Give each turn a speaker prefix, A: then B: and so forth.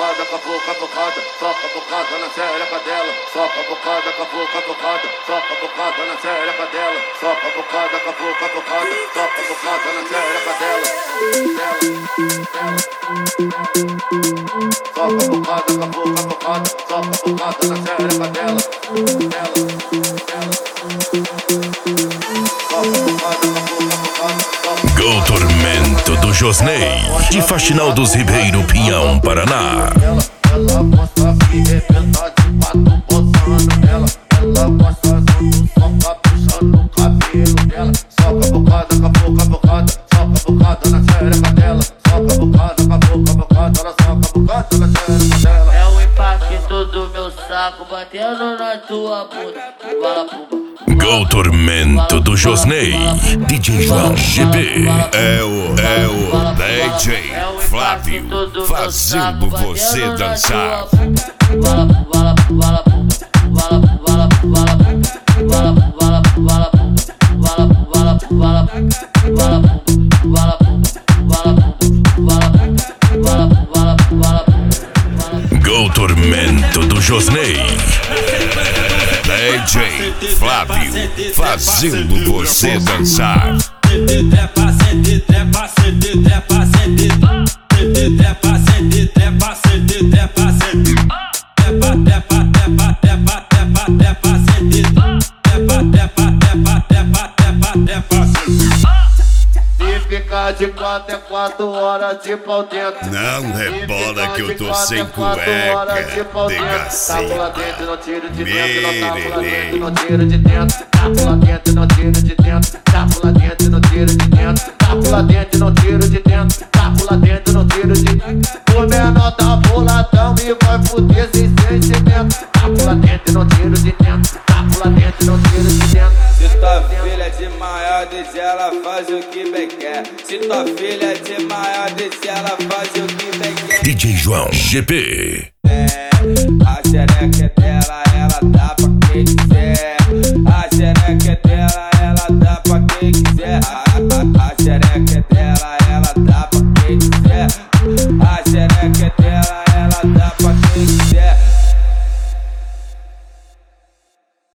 A: bocada, catucada, soca a bocada na xereca dela, soca a bocada, catucada, soca a bocada na xereca dela, soca a bocada, catucada, soca a bocada na xereca dela, soca a bocada, catucada, soca a bocada na xereca dela,
B: Go Tormento do Josney, de Faxinal dos Ribeiro, Pinhão, Paraná.
A: Ela gosta de arrebentar de quatro botando nela. Ela gosta junto, soca puxando o cabelo dela. Soca a bocada, soca a bocada na xereca dela. Soca a bocada, ela soca a bocada na xereca dela.
C: É o impacto do meu saco batendo na tua bunda. Bala pumba.
B: Go Tormento do Josney, DJ João GP.
D: É o DJ Flávio fazendo você dançar.
B: Go Tormento do Josney.
D: DJ Flávio fazendo você dançar.
A: Se ficar de 4 é 4 horas de pau dentro.
D: Não rebola que eu tô sem cueca,
A: Tá pula dentro, não tiro de dentro.
D: Mererê.
A: Não tiro de dentro. Tá pula dentro, não tiro de dentro. Tá pula dentro, não tiro de dentro. Tá pula dentro, não tiro de dentro. Tá pula dentro, não tiro de dentro. O menor tá puladão e vai fuder sem sentimento. Tá pula dentro, não tiro de dentro. Tá pula dentro, não tiro de dentro.
E: Se tua filha é de maior, deixa ela faz o que bem quer. Se tua filha é de maior, deixa ela faz o que bem quer.
B: DJ João GP.
E: A xereca é dela, ela dá pra quem quiser. A xereca é dela, ela dá pra quem quiser. A